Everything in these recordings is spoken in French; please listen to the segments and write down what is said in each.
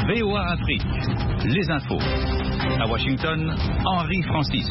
VOA Afrique, les infos. À Washington, Henri Francis.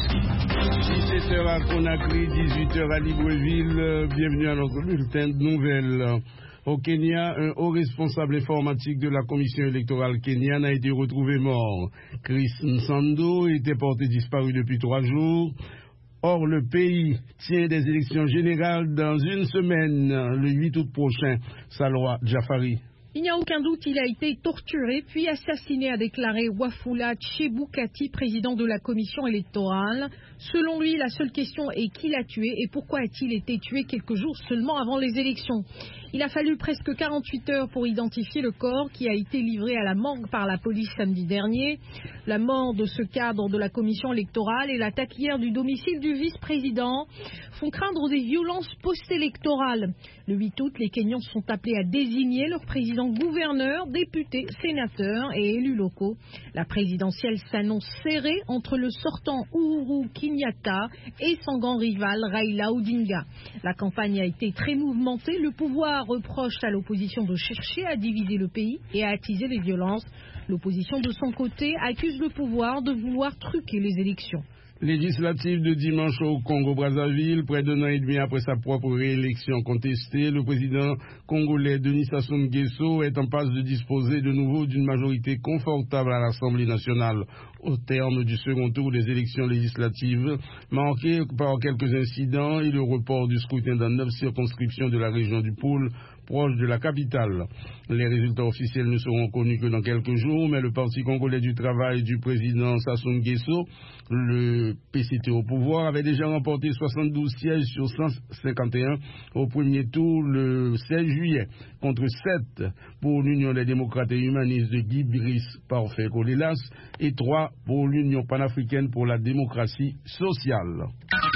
17h à Conakry, 18h à Libreville. Bienvenue à notre bulletin de nouvelles. Au Kenya, un haut responsable informatique de la commission électorale kenyane a été retrouvé mort. Chris Nsando était porté disparu depuis 3 jours. Or, le pays tient des élections générales dans une semaine, le 8 août prochain. Salwa Jafari. Il n'y a aucun doute, il a été torturé puis assassiné, a déclaré Wafula Chebukati, président de la commission électorale. Selon lui, la seule question est qui l'a tué et pourquoi a-t-il été tué quelques jours seulement avant les élections. Il a fallu presque 48 heures pour identifier le corps qui a été livré à la morgue par la police samedi dernier. La mort de ce cadre de la commission électorale et l'attaque hier du domicile du vice-président font craindre des violences post-électorales. Le 8 août, les Kenyans sont appelés à désigner leur président, gouverneur, députés, sénateurs et élus locaux. La présidentielle s'annonce serrée entre le sortant Uhuru Kenyatta et son grand rival Raila Odinga. La campagne a été très mouvementée. Le pouvoir reproche à l'opposition de chercher à diviser le pays et à attiser les violences. L'opposition, de son côté, accuse le pouvoir de vouloir truquer les élections. Législative de dimanche au Congo-Brazzaville, près d'un an et demi après sa propre réélection contestée, le président congolais Denis Sassou Nguesso est en passe de disposer de nouveau d'une majorité confortable à l'Assemblée nationale au terme du second tour des élections législatives, marqué par quelques incidents et le report du scrutin dans 9 circonscriptions de la région du Pôle, proche de la capitale. Les résultats officiels ne seront connus que dans quelques jours, mais le Parti congolais du travail du président Sassou Nguesso, le PCT au pouvoir, avait déjà remporté 72 sièges sur 151 au premier tour le 16 juillet, contre 7 pour l'Union des démocrates et humanistes de Guy Brice Parfait Colélas et 3 pour l'Union panafricaine pour la démocratie sociale.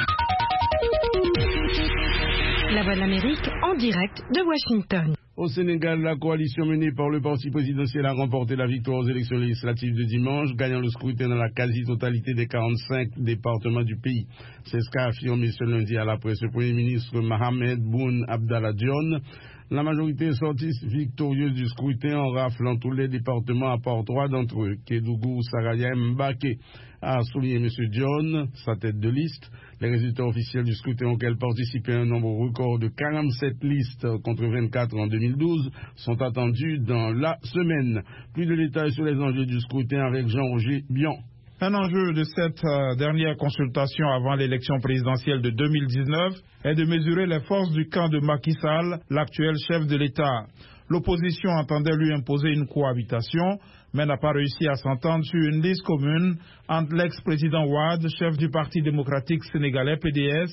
La Voix de l'Amérique en direct de Washington. Au Sénégal, la coalition menée par le parti présidentiel a remporté la victoire aux élections législatives de dimanche, gagnant le scrutin dans la quasi-totalité des 45 départements du pays. C'est ce qu'a affirmé ce lundi à la presse le Premier ministre Mohamed Boun Abdallah Dionne. La majorité est sortie victorieuse du scrutin en raflant tous les départements à part 3 d'entre eux. Kédougou, Saraya, Mbaké, a souligné M. John, sa tête de liste. Les résultats officiels du scrutin auquel participaient un nombre record de 47 listes contre 24 en 2012 sont attendus dans la semaine. Plus de détails sur les enjeux du scrutin avec Jean-Roger Bion. Un enjeu de cette dernière consultation avant l'élection présidentielle de 2019 est de mesurer les forces du camp de Macky Sall, l'actuel chef de l'État. L'opposition entendait lui imposer une cohabitation, mais n'a pas réussi à s'entendre sur une liste commune entre l'ex-président Wade, chef du Parti démocratique sénégalais PDS,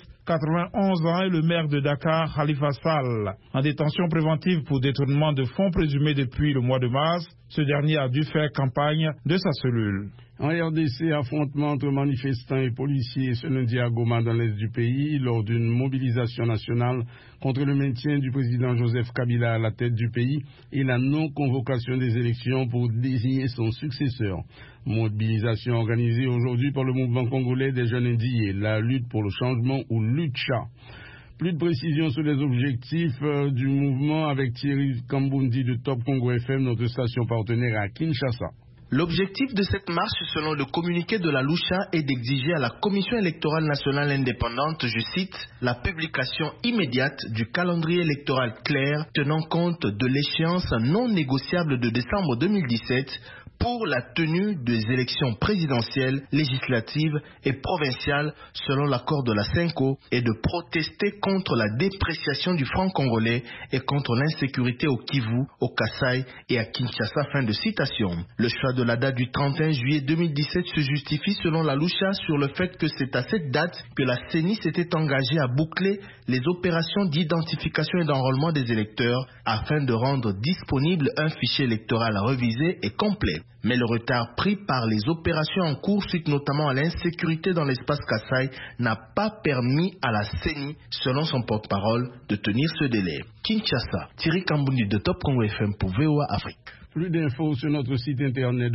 91 ans, et le maire de Dakar, Khalifa Sall. En détention préventive pour détournement de fonds présumés depuis le mois de mars, ce dernier a dû faire campagne de sa cellule. En RDC, affrontement entre manifestants et policiers ce lundi à Goma dans l'est du pays lors d'une mobilisation nationale contre le maintien du président Joseph Kabila à la tête du pays et la non-convocation des élections pour désigner son successeur. Mobilisation organisée aujourd'hui par le mouvement congolais des jeunes indiés, la lutte pour le changement ou LUTCHA. Plus de précisions sur les objectifs du mouvement avec Thierry Kambundi de Top Congo FM, notre station partenaire à Kinshasa. L'objectif de cette marche, selon le communiqué de la Lucha, est d'exiger à la Commission électorale nationale indépendante, je cite, la publication immédiate du calendrier électoral clair tenant compte de l'échéance non négociable de décembre 2017 pour la tenue des élections présidentielles, législatives et provinciales selon l'accord de la CENCO et de protester contre la dépréciation du franc congolais et contre l'insécurité au Kivu, au Kasaï et à Kinshasa. Fin de citation. Le choix de la date du 31 juillet 2017 se justifie selon la Lucha sur le fait que c'est à cette date que la CENI s'était engagée à boucler les opérations d'identification et d'enrôlement des électeurs afin de rendre disponible un fichier électoral révisé et complet. Mais le retard pris par les opérations en cours suite notamment à l'insécurité dans l'espace Kasaï n'a pas permis à la CENI, selon son porte-parole, de tenir ce délai. Kinshasa, Thierry Kambundi de Top Congo FM pour VOA Afrique. Plus d'infos sur notre site internet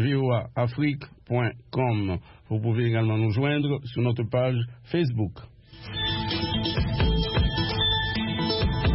voaafrique.com. Vous pouvez également nous joindre sur notre page Facebook.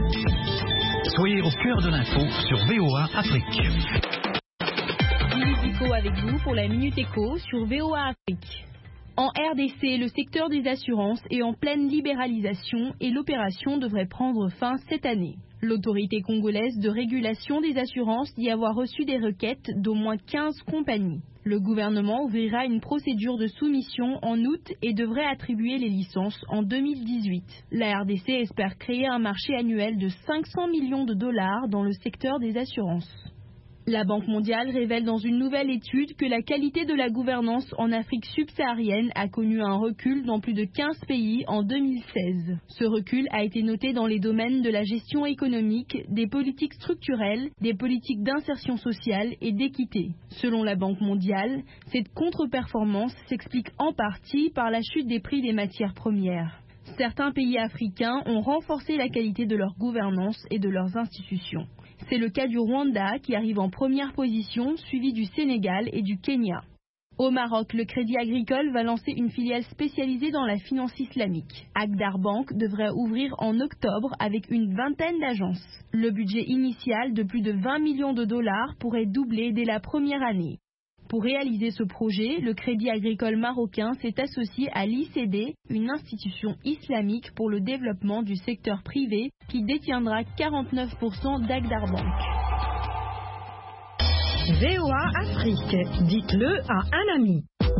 Soyez au cœur de l'info sur VOA Afrique. Nico avec vous pour la Minute Éco sur VOA Afrique. En RDC, le secteur des assurances est en pleine libéralisation et l'opération devrait prendre fin cette année. L'autorité congolaise de régulation des assurances dit avoir reçu des requêtes d'au moins 15 compagnies. Le gouvernement ouvrira une procédure de soumission en août et devrait attribuer les licences en 2018. La RDC espère créer un marché annuel de 500 millions de dollars dans le secteur des assurances. La Banque mondiale révèle dans une nouvelle étude que la qualité de la gouvernance en Afrique subsaharienne a connu un recul dans plus de 15 pays en 2016. Ce recul a été noté dans les domaines de la gestion économique, des politiques structurelles, des politiques d'insertion sociale et d'équité. Selon la Banque mondiale, cette contre-performance s'explique en partie par la chute des prix des matières premières. Certains pays africains ont renforcé la qualité de leur gouvernance et de leurs institutions. C'est le cas du Rwanda qui arrive en première position, suivi du Sénégal et du Kenya. Au Maroc, le Crédit Agricole va lancer une filiale spécialisée dans la finance islamique. Agdar Bank devrait ouvrir en octobre avec une vingtaine d'agences. Le budget initial de plus de 20 millions de dollars pourrait doubler dès la première année. Pour réaliser ce projet, le Crédit Agricole marocain s'est associé à l'ICD, une institution islamique pour le développement du secteur privé qui détiendra 49% d'Agdar Bank. VOA Afrique, dites-le à un ami.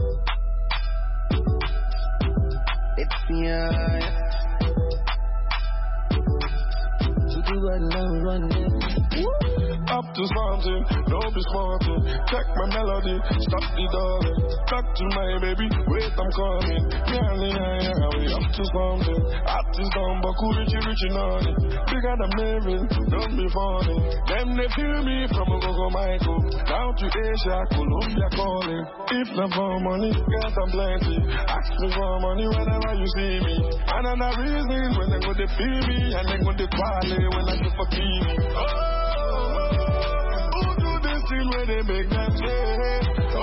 Up to something, don't be smarting. Check my melody, stop the darling. Talk to my baby, wait, I'm coming. Yeah, we up to something. Artist down, but cool, richy, naughty. Bigger than Marvin, don't be funny. Them they feel me from Ogogo Michael. Down to Asia, Colombia calling. If not for money, get some plenty. Ask me for money whenever you see me. And another reason when they go to feel me, and they go to party when I go for TV. Where they make them say,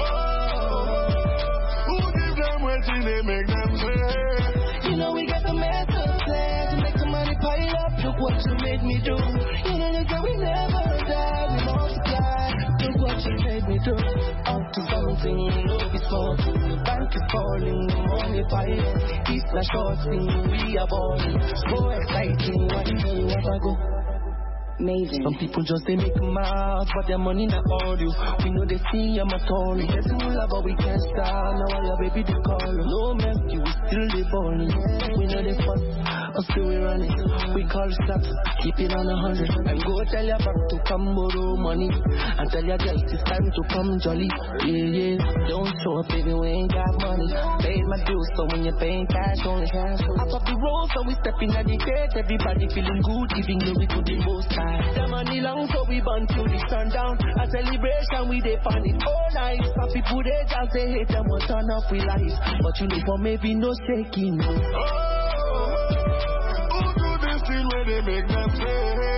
who give them waiting they make them say. You know we got the master plan to make the money pile up. Look what you made me do. You know that we never die, we multiply. Look what you made me do. Up to something, no be something. The bank is falling, the money pile up. It's not short thing, we are balling. So exciting, what do you want to go? Maven. Some people just they make mouth, but their money not all you. We know they see I'm a tall. We get to love, but we can't stop. Now all your baby they call. No mess, you we still they balling. We know they fuss, us still we run it. We call shots, keep it on 100. And go tell your bank to come borrow money, and tell your girls it's time to come jolly. Yeah, don't show up baby we ain't got money. Paid my dues, so when you're paying cash only. Up the road, so we step in at the gate. Everybody feeling good, giving glory to the most high. The money long, so we burn till the sundown. A celebration, we dey find it all night. Some people they just say hate them, will turn off with lies. But you know for maybe no shaking. Who do this thing where they make them say?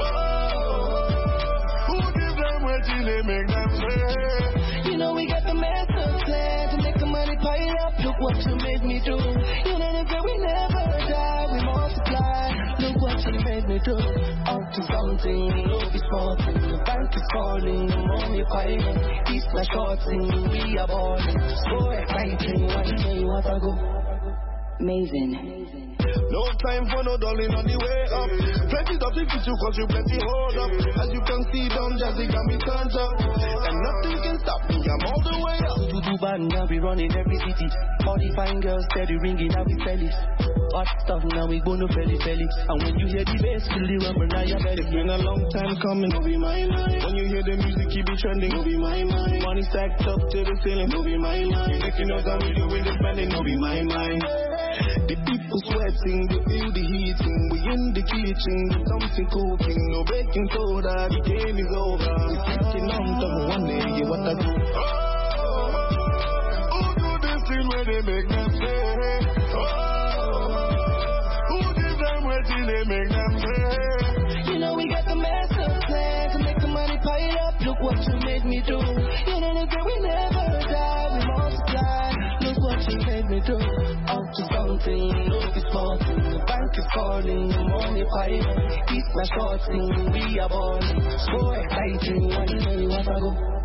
Who give them waiting they make them say? You know we got the master plan to make the money pile up. Look what you made me do. You know that we never die, we multiply. Look what you made me do. Up to something, no be sporting. The bank is calling, the money piling. It's not short thing, we are balling. So exciting, what do you want to go? Maven. No time for no darling on the way up. Plenty of things to cause you plenty hold up. As you can see, Don Jazzy got me turned up. And nothing can stop me, I'm all the way up. To do bad, now we running every city. All the fine girls steady ringing, now we sell it. Hot stuff, now we gonna felly. And when you hear the bass, feel the rumble, now you're ready. It's been a long time coming, no be my line. When you hear the music, keep it trending, no be my mind. Money stacked up to the ceiling, no be my line. Making us how we doing the spending, no be my mind. The people sweating, they feel the heating. We in the kitchen, something cooking. No baking soda, the game is over. We thinking on top of one day, yeah, what I do. Who do this thing where they make them say? Who give them waiting they make them say? You know we got the master plan to make the money pile up. Look what you made me do. You know that we never die, we multiply. Look what you made me do. Up to something, no be sporting. The bank is calling, the money piling. It's not short thing, we are balling. So exciting, what do you want to go?